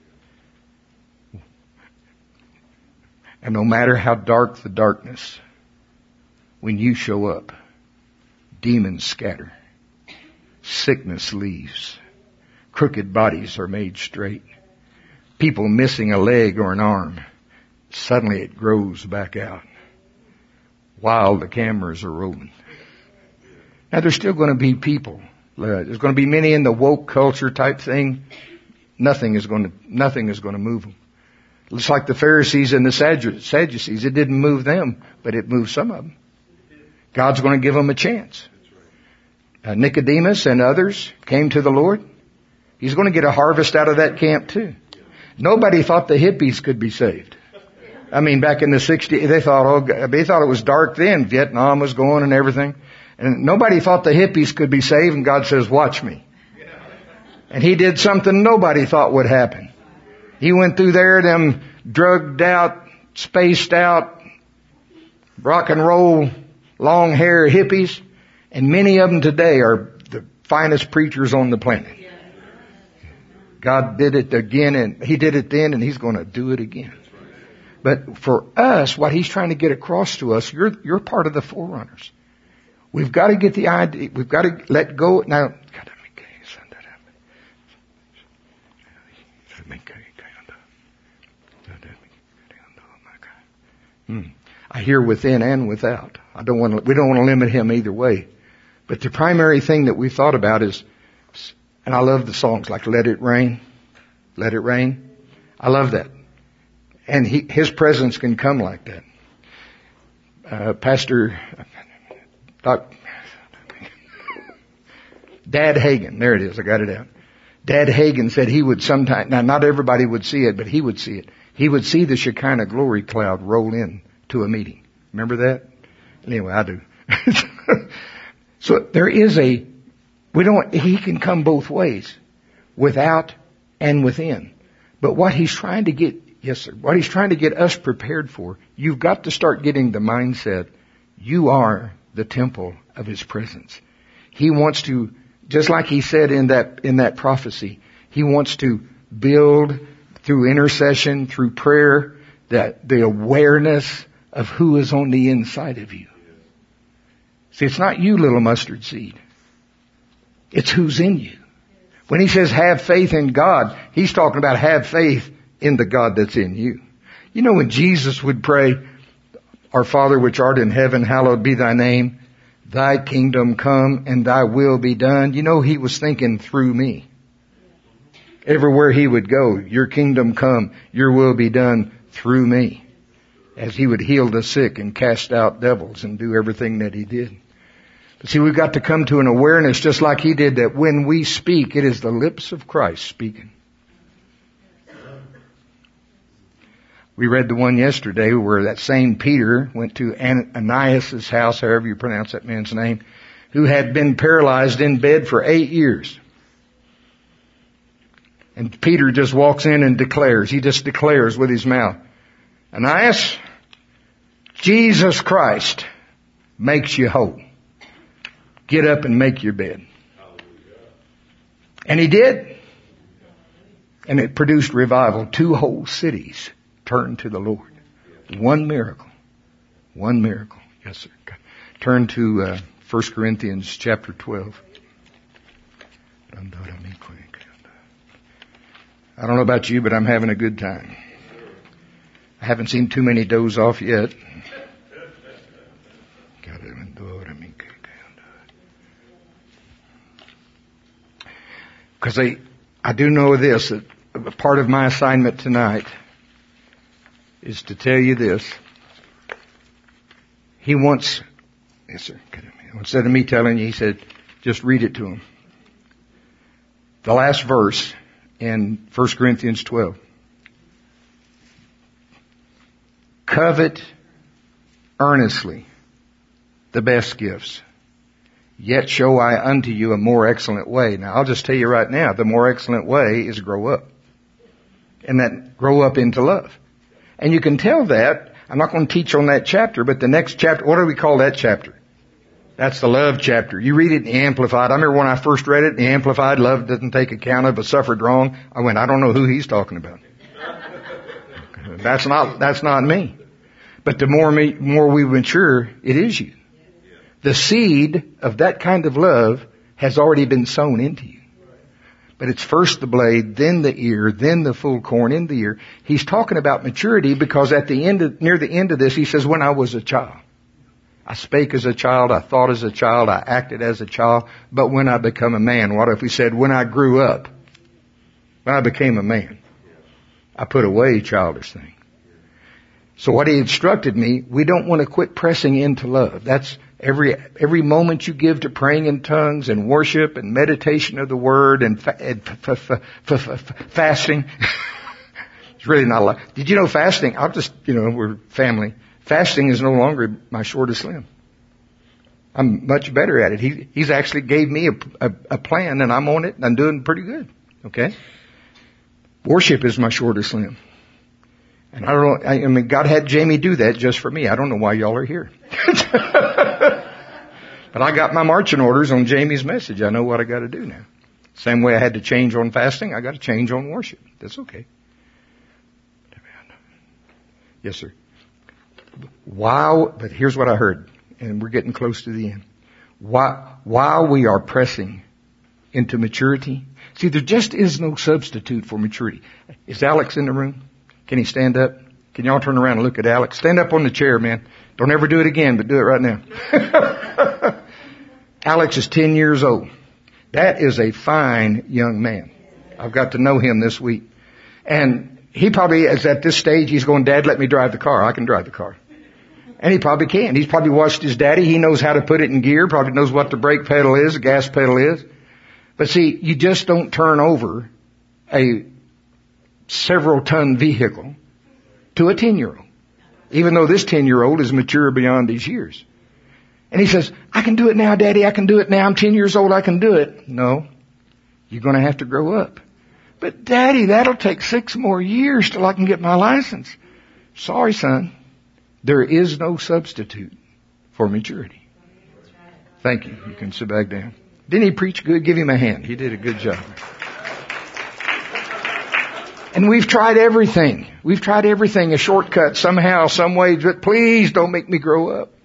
And no matter how dark the darkness, when you show up, demons scatter. Sickness leaves. Crooked bodies are made straight. People missing a leg or an arm, suddenly it grows back out while the cameras are rolling. Now there's still going to be people. There's going to be many in the woke culture type thing. Nothing is going to move them. It's like the Pharisees and the Sadducees. It didn't move them, but it moved some of them. God's going to give them a chance. Nicodemus and others came to the Lord. He's going to get a harvest out of that camp too. Nobody thought the hippies could be saved. I mean, back in the 60s, they thought it was dark then. Vietnam was going and everything. And nobody thought the hippies could be saved, and God says, watch me. And he did something nobody thought would happen. He went through there, them drugged out, spaced out, rock and roll, long hair hippies, and many of them today are the finest preachers on the planet. God did it again, and he did it then, and he's going to do it again. But for us, what he's trying to get across to us, you're part of the forerunners. We've got to get the idea, we've got to let go. Now, I hear within and without. We don't want to limit him either way. But the primary thing that we thought about is, and I love the songs like Let It Rain, Let It Rain. I love that. And his presence can come like that. Pastor Dad Hagin, there it is, I got it out. Dad Hagin said he would sometime, now not everybody would see it, but he would see it. he would see the Shekinah glory cloud roll in to a meeting. Remember that? Anyway, I do. So there is he can come both ways, without and within. But what he's trying to get, yes sir, what he's trying to get us prepared for, you've got to start getting the mindset, you are the temple of his presence. He wants to, just like he said in that prophecy, he wants to build through intercession, through prayer, that the awareness of who is on the inside of you. See, it's not you, little mustard seed. It's who's in you. When he says have faith in God, he's talking about have faith in the God that's in you. You know, when Jesus would pray, Our Father which art in heaven, hallowed be thy name. Thy kingdom come and thy will be done. You know, he was thinking through me. Everywhere he would go, your kingdom come, your will be done through me. As he would heal the sick and cast out devils and do everything that he did. But see, we've got to come to an awareness just like he did, that when we speak, it is the lips of Christ speaking. We read the one yesterday where that same Peter went to Ananias' house, however you pronounce that man's name, who had been paralyzed in bed for 8 years. And Peter just walks in and declares, he just declares with his mouth, Ananias, Jesus Christ makes you whole. Get up and make your bed. And he did. And it produced revival. 2 whole cities turned to the Lord. One miracle. One miracle. Yes, sir. Turn to 1 Corinthians chapter 12. I don't know about you, but I'm having a good time. I haven't seen too many doze off yet. Because I do know this, that part of my assignment tonight is to tell you this. He wants, yes sir, instead of me telling you, he said, just read it to him. The last verse in 1 Corinthians 12. Covet earnestly the best gifts. Yet show I unto you a more excellent way. Now I'll just tell you right now, the more excellent way is grow up. And that grow up into love. And you can tell that, I'm not going to teach on that chapter, but the next chapter, what do we call that chapter? That's the love chapter. You read it in the Amplified. I remember when I first read it in the Amplified, love doesn't take account of but suffered wrong. I went, I don't know who he's talking about. That's not me. But the more we mature, it is you. The seed of that kind of love has already been sown into you. But it's first the blade, then the ear, then the full corn in the ear. He's talking about maturity because near the end of this, he says, when I was a child. I spake as a child, I thought as a child, I acted as a child. But when I become a man, what if we said, when I grew up, when I became a man, I put away childish things. So what he instructed me, we don't want to quit pressing into love. That's every moment you give to praying in tongues and worship and meditation of the word and fasting. It's really not a lot. Did you know fasting? We're family. Fasting is no longer my shortest limb. I'm much better at it. He's actually gave me a plan and I'm on it and I'm doing pretty good. Okay? Worship is my shortest limb. And I mean, God had Jamie do that just for me. I don't know why y'all are here. But I got my marching orders on Jamie's message. I know what I got to do now. Same way I had to change on fasting, I got to change on worship. That's okay. Yes, sir. But here's what I heard, and we're getting close to the end. While we are pressing into maturity, see, there just is no substitute for maturity. Is Alex in the room? Can he stand up? Can y'all turn around and look at Alex? Stand up on the chair, man. Don't ever do it again, but do it right now. Alex is 10 years old. That is a fine young man. I've got to know him this week. And he probably is at this stage, he's going, Dad, let me drive the car. I can drive the car. And he probably can. He's probably watched his daddy. He knows how to put it in gear, probably knows what the brake pedal is, the gas pedal is. But see, you just don't turn over a several ton vehicle to a 10-year-old. Even though this 10-year-old is mature beyond his years. And he says, I can do it now, Daddy. I can do it now. I'm 10 years old. I can do it. No. You're going to have to grow up. But Daddy, that'll take 6 more years till I can get my license. Sorry, son. There is no substitute for maturity. Thank you. You can sit back down. Didn't he preach good? Give him a hand. He did a good job. And we've tried everything. We've tried everything, a shortcut somehow, some way, but please don't make me grow up.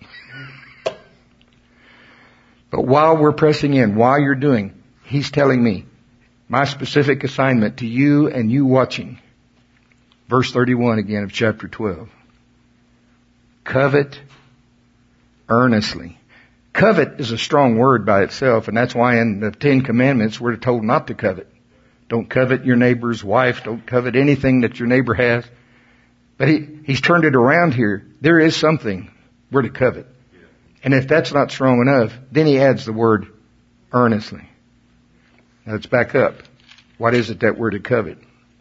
But while we're pressing in, while you're doing, he's telling me, my specific assignment to you and you watching. Verse 31 again of chapter 12. Covet earnestly. Covet is a strong word by itself, and that's why in the 10 Commandments we're told not to covet. Don't covet your neighbor's wife. Don't covet anything that your neighbor has. But he's turned it around here. There is something we're to covet. And if that's not strong enough, then he adds the word earnestly. Now let's back up. What is it that we're to covet?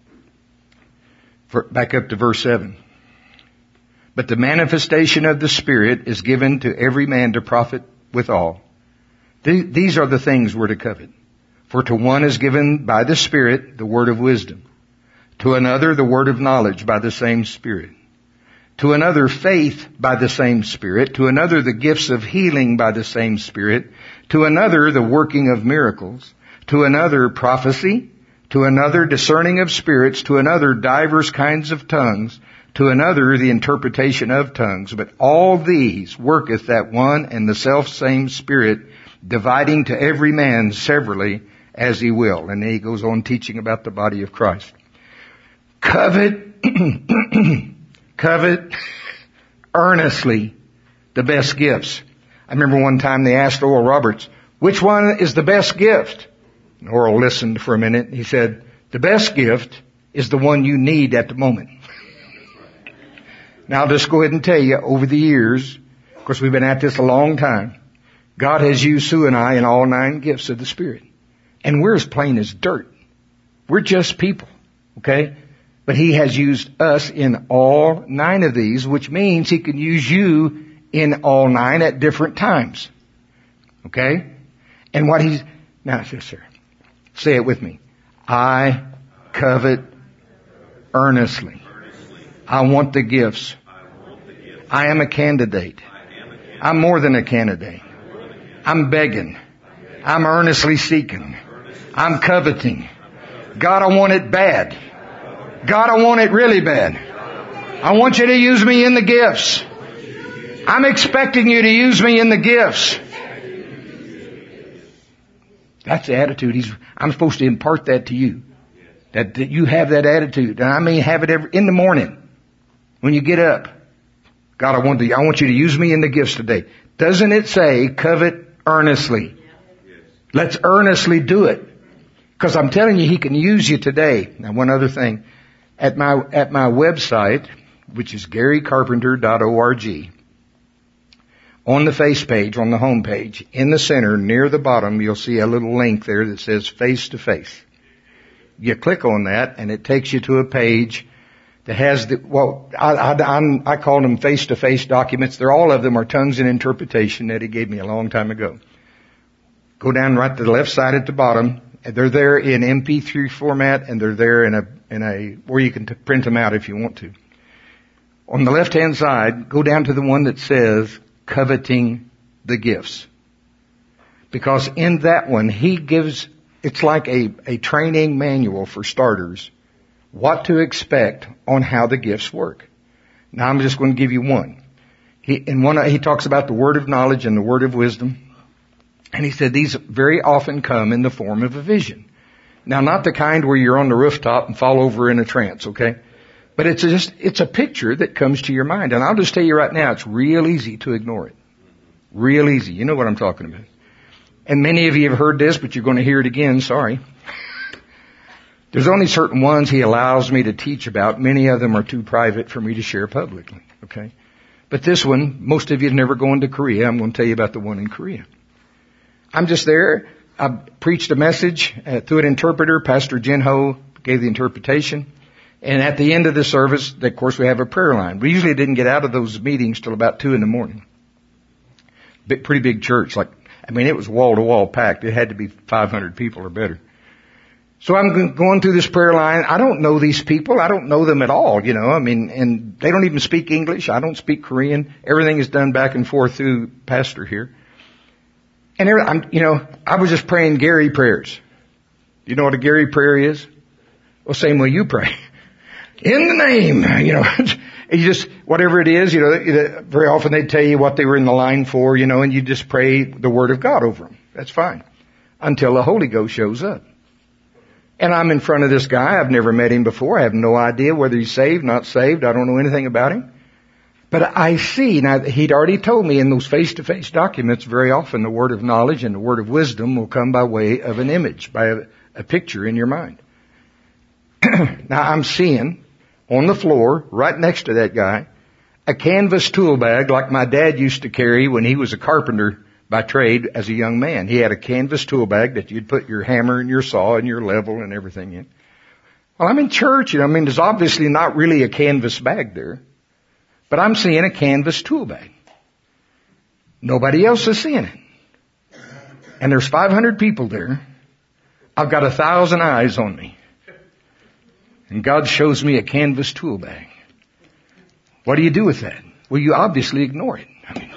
Back up to verse 7. But the manifestation of the Spirit is given to every man to profit withal. These are the things we're to covet. For to one is given by the Spirit the word of wisdom. To another the word of knowledge by the same Spirit. To another faith by the same Spirit. To another the gifts of healing by the same Spirit. To another the working of miracles. To another prophecy. To another discerning of spirits. To another divers kinds of tongues. To another the interpretation of tongues. But all these worketh that one and the selfsame Spirit, dividing to every man severally as he will. And then he goes on teaching about the body of Christ. Covet, covet earnestly the best gifts. I remember one time they asked Oral Roberts, which one is the best gift? And Oral listened for a minute. He said, the best gift is the one you need at the moment. Now I'll just go ahead and tell you, over the years, of course we've been at this a long time, God has used Sue and I in all 9 gifts of the Spirit. And we're as plain as dirt. We're just people. Okay? But he has used us in all 9 of these, which means he can use you in all 9 at different times. Okay? And what now, yes, sir. Say it with me. I covet earnestly. I want the gifts. I am a candidate. I'm more than a candidate. I'm begging. I'm earnestly seeking. I'm coveting. God, I want it bad. God, I want it really bad. I want you to use me in the gifts. I'm expecting you to use me in the gifts. That's the attitude. I'm supposed to impart that to you. That you have that attitude. And I may have it in the morning. When you get up. God, I want you to use me in the gifts today. Doesn't it say covet earnestly? Let's earnestly do it. Because I'm telling you, he can use you today. Now, one other thing. At my website, which is GaryCarpenter.org, on the face page, on the home page, in the center, near the bottom, you'll see a little link there that says face to face. You click on that and it takes you to a page that has I call them face to face documents. All of them are tongues and interpretation that he gave me a long time ago. Go down right to the left side at the bottom. They're there in MP3 format, and they're there in a where you can print them out if you want to. On the left hand side, go down to the one that says coveting the gifts. Because in that one, he gives, it's like a training manual for starters, what to expect on how the gifts work. Now I'm just going to give you one. He talks about the word of knowledge and the word of wisdom. And he said these very often come in the form of a vision. Now, not the kind where you're on the rooftop and fall over in a trance, okay? But it's a picture that comes to your mind. And I'll just tell you right now, it's real easy to ignore it. Real easy. You know what I'm talking about. And many of you have heard this, but you're going to hear it again. Sorry. There's only certain ones he allows me to teach about. Many of them are too private for me to share publicly, okay? But this one, most of you have never gone to Korea. I'm going to tell you about the one in Korea. I'm just there. I preached a message through an interpreter. Pastor Jin Ho gave the interpretation. And at the end of the service, of course, we have a prayer line. We usually didn't get out of those meetings till about 2 a.m. Pretty big church. It was wall to wall packed. It had to be 500 people or better. So I'm going through this prayer line. I don't know these people. I don't know them at all, and they don't even speak English. I don't speak Korean. Everything is done back and forth through pastor here. And I was just praying Gary prayers. You know what a Gary prayer is? Well, same way you pray. In the name, you just, whatever it is, very often they tell you what they were in the line for, and you just pray the word of God over them. That's fine. Until the Holy Ghost shows up. And I'm in front of this guy. I've never met him before. I have no idea whether he's saved, not saved. I don't know anything about him. But I see, now he'd already told me in those face-to-face documents, very often the word of knowledge and the word of wisdom will come by way of an image, by a picture in your mind. Now I'm seeing on the floor, right next to that guy, a canvas tool bag like my dad used to carry when he was a carpenter by trade as a young man. He had a canvas tool bag that you'd put your hammer and your saw and your level and everything in. Well, I'm in church, there's obviously not really a canvas bag there. But I'm seeing a canvas tool bag. Nobody else is seeing it. And there's 500 people there. I've got 1,000 eyes on me. And God shows me a canvas tool bag. What do you do with that? Well, you obviously ignore it.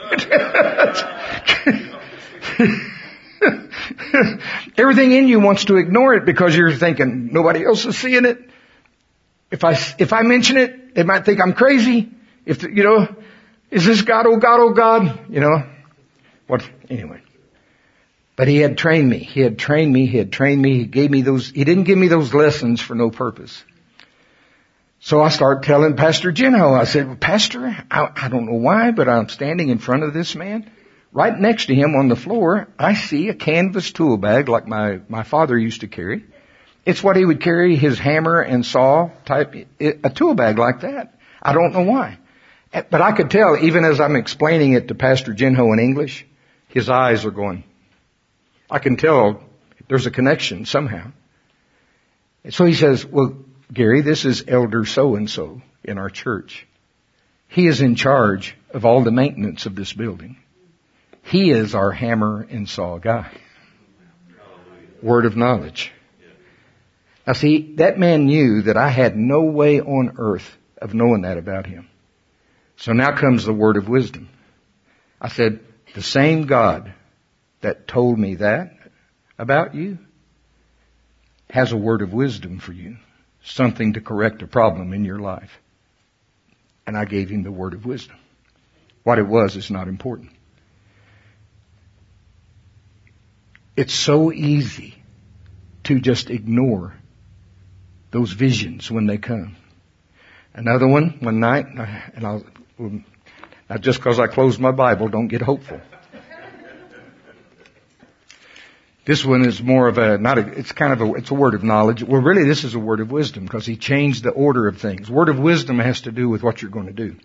Everything in you wants to ignore it because you're thinking nobody else is seeing it. If I mention it, they might think I'm crazy. Is this God, oh God, oh God? Anyway. But he had trained me. He gave me he didn't give me those lessons for no purpose. So I started telling Pastor Jinho, I said, well, Pastor, I don't know why, but I'm standing in front of this man. Right next to him on the floor, I see a canvas tool bag like my father used to carry. It's what he would carry, his hammer and saw type, a tool bag like that. I don't know why. But I could tell, even as I'm explaining it to Pastor Jinho in English, his eyes are going. I can tell there's a connection somehow. And so he says, well, Gary, this is Elder so-and-so in our church. He is in charge of all the maintenance of this building. He is our hammer and saw guy. Word of knowledge. Now see, that man knew that I had no way on earth of knowing that about him. So now comes the word of wisdom. I said, the same God that told me that about you has a word of wisdom for you. Something to correct a problem in your life. And I gave him the word of wisdom. What it was is not important. It's so easy to just ignore those visions when they come. Another one night, and not just because I closed my Bible, don't get hopeful. This one is more of it's a word of knowledge. Well, really this is a word of wisdom because he changed the order of things. Word of wisdom has to do with what you're going to do.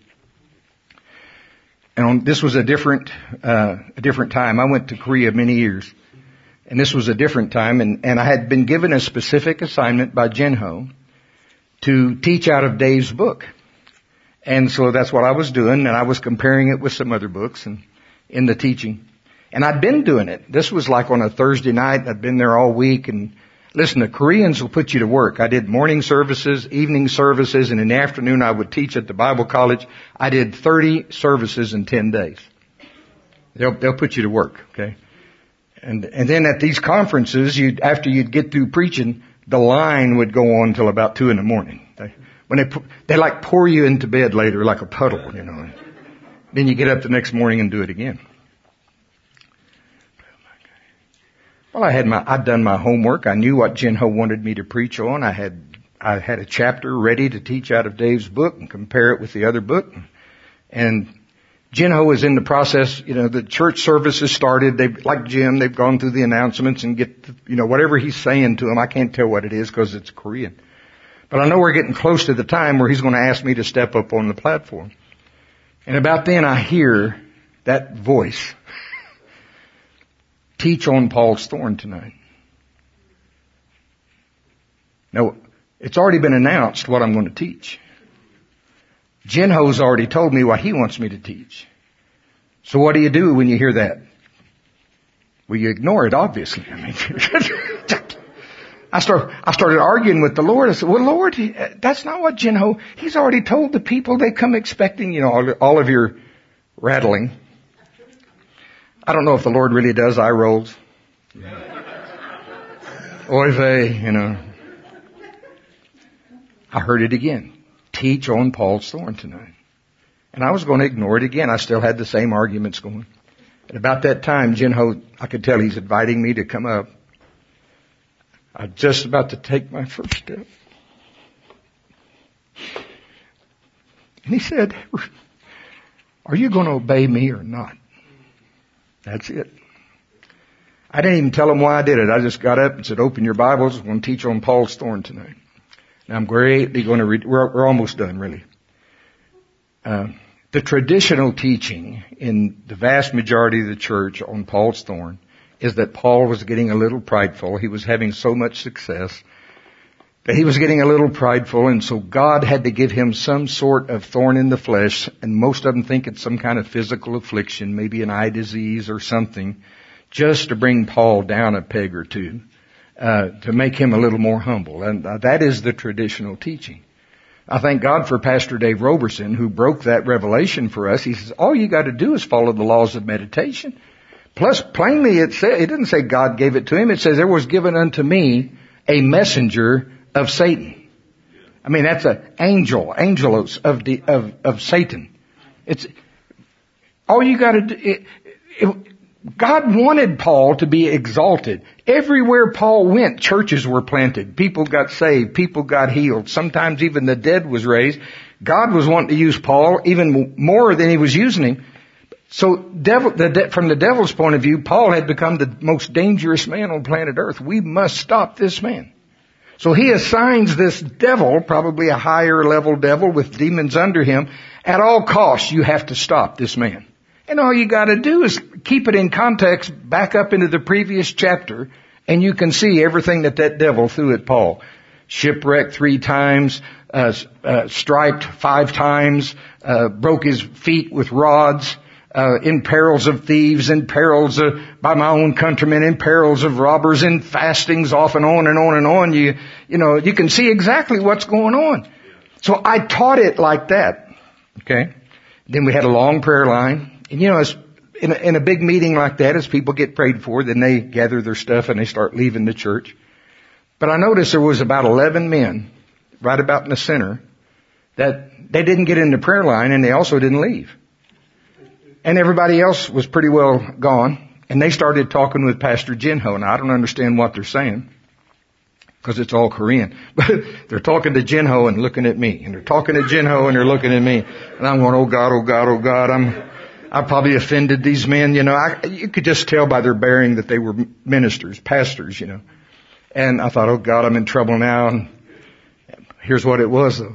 And this was a different time. I went to Korea many years. And this was a different time, and I had been given a specific assignment by Jinho to teach out of Dave's book. And so that's what I was doing, and I was comparing it with some other books and in the teaching. And I'd been doing it. This was like on a Thursday night. I'd been there all week, and listen, the Koreans will put you to work. I did morning services, evening services, and in the afternoon I would teach at the Bible college. I did 30 services in 10 days. They'll put you to work, okay? And then at these conferences, after you'd get through preaching, the line would go on till about 2 a.m. They like pour you into bed later like a puddle, Then you get up the next morning and do it again. Well, I'd done my homework. I knew what Jinho wanted me to preach on. I had a chapter ready to teach out of Dave's book and compare it with the other book. And Jinho was in the process, the church services started. Like Jim, they've gone through the announcements and get, whatever he's saying to them. I can't tell what it is because it's Korean. But I know we're getting close to the time where he's going to ask me to step up on the platform. And about then I hear that voice. Teach on Paul's thorn tonight. Now, It's already been announced what I'm going to teach. Jinho's already told me what he wants me to teach. So what do you do when you hear that? Well, you ignore it, obviously. I mean, I started arguing with the Lord. I said, well, Lord, that's not what Jinho, he's already told the people they come expecting, all of your rattling. I don't know if the Lord really does eye rolls. Or if I heard it again. Teach on Paul's thorn tonight. And I was going to ignore it again. I still had the same arguments going. At about that time, Jinho, I could tell he's inviting me to come up. I was just about to take my first step. And he said, are you going to obey me or not? That's it. I didn't even tell him why I did it. I just got up and said, open your Bibles. I'm going to teach on Paul's thorn tonight. And I'm greatly going to read. We're almost done, really. The traditional teaching in the vast majority of the church on Paul's thorn is that Paul was getting a little prideful. He was having so much success that he was getting a little prideful, and so God had to give him some sort of thorn in the flesh, and most of them think it's some kind of physical affliction, maybe an eye disease or something, just to bring Paul down a peg or two, to make him a little more humble. And that is the traditional teaching. I thank God for Pastor Dave Roberson, who broke that revelation for us. He says, all you got to do is follow the laws of meditation. Plus, plainly, it didn't say God gave it to him. It says there was given unto me a messenger of Satan. I mean, that's an angelos of Satan. It's all you got to do. God wanted Paul to be exalted. Everywhere Paul went, churches were planted. People got saved. People got healed. Sometimes even the dead was raised. God was wanting to use Paul even more than he was using him. So from the devil's point of view, Paul had become the most dangerous man on planet Earth. We must stop this man. So he assigns this devil, probably a higher level devil with demons under him, at all costs you have to stop this man. And all you got to do is keep it in context, back up into the previous chapter, and you can see everything that devil threw at Paul. Shipwrecked 3 times, striped 5 times, broke his feet with rods, in perils of thieves, in perils by my own countrymen, in perils of robbers, in fastings, off and on and on and on. You can see exactly what's going on. So I taught it like that. Okay. Then we had a long prayer line. And as in a big meeting like that, as people get prayed for, then they gather their stuff and they start leaving the church. But I noticed there was about 11 men right about in the center that they didn't get in the prayer line, and they also didn't leave. And everybody else was pretty well gone. And they started talking with Pastor Jinho. Now, I don't understand what they're saying, because it's all Korean. But they're talking to Jinho and looking at me. And they're talking to Jinho and they're looking at me. And I'm going, oh God, oh God, oh God. I probably offended these men. You could just tell by their bearing that they were ministers, pastors, And I thought, oh God, I'm in trouble now. And here's what it was, though.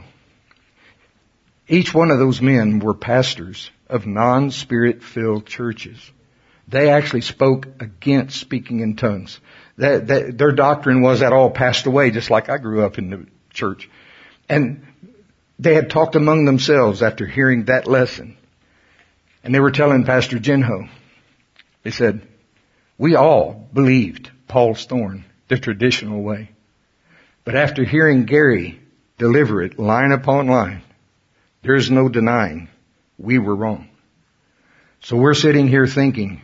Each one of those men were pastors of non-spirit-filled churches. They actually spoke against speaking in tongues. Their doctrine was that all passed away, just like I grew up in the church. And they had talked among themselves after hearing that lesson. And they were telling Pastor Jinho, they said, we all believed Paul's thorn the traditional way. But after hearing Gary deliver it line upon line, there's no denying we were wrong. So we're sitting here thinking,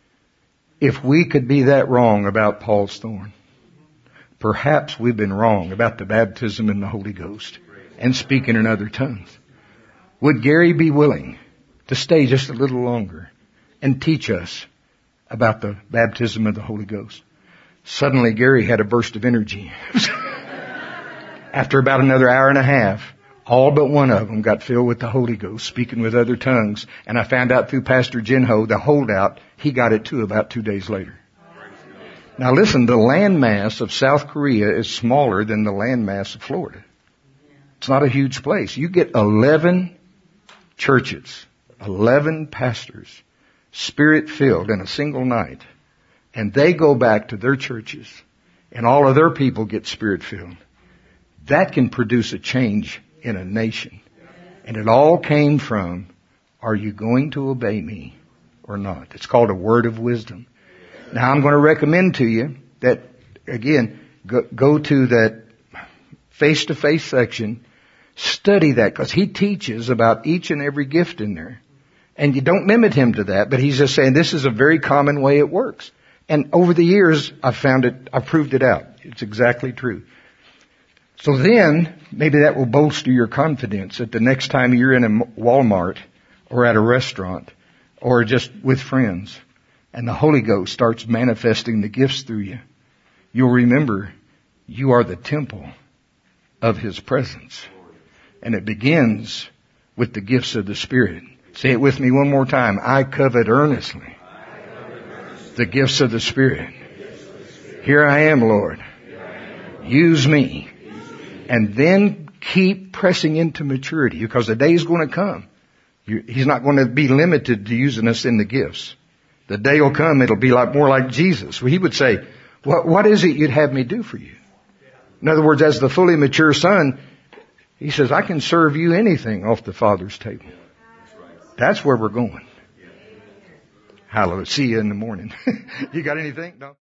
if we could be that wrong about Paul's thorn, perhaps we've been wrong about the baptism in the Holy Ghost and speaking in other tongues. Would Gary be willing to stay just a little longer and teach us about the baptism of the Holy Ghost? Suddenly Gary had a burst of energy. After about another hour and a half, all but one of them got filled with the Holy Ghost, speaking with other tongues. And I found out through Pastor Jinho, the holdout, he got it too about 2 days later. Now listen, the landmass of South Korea is smaller than the landmass of Florida. It's not a huge place. You get 11 churches, 11 pastors, spirit-filled in a single night, and they go back to their churches, and all of their people get spirit-filled. that can produce a change in a nation. And it all came from, are you going to obey me or not? It's called a word of wisdom. Now I'm going to recommend to you that, again, go to that face-to-face section, study that, because he teaches about each and every gift in there. And you don't limit him to that, but he's just saying this is a very common way it works. And over the years, I've proved it out. It's exactly true. So then, maybe that will bolster your confidence that the next time you're in a Walmart or at a restaurant or just with friends and the Holy Ghost starts manifesting the gifts through you, you'll remember you are the temple of His presence. And it begins with the gifts of the Spirit. Say it with me one more time. I covet earnestly the gifts of the Spirit. Here I am, Lord. Use me. And then keep pressing into maturity, because the day is going to come. He's not going to be limited to using us in the gifts. The day will come, it'll be more like Jesus. He would say, what is it you'd have me do for you? In other words, as the fully mature son, He says, I can serve you anything off the Father's table. That's where we're going. Hallelujah. See you in the morning. You got anything? No.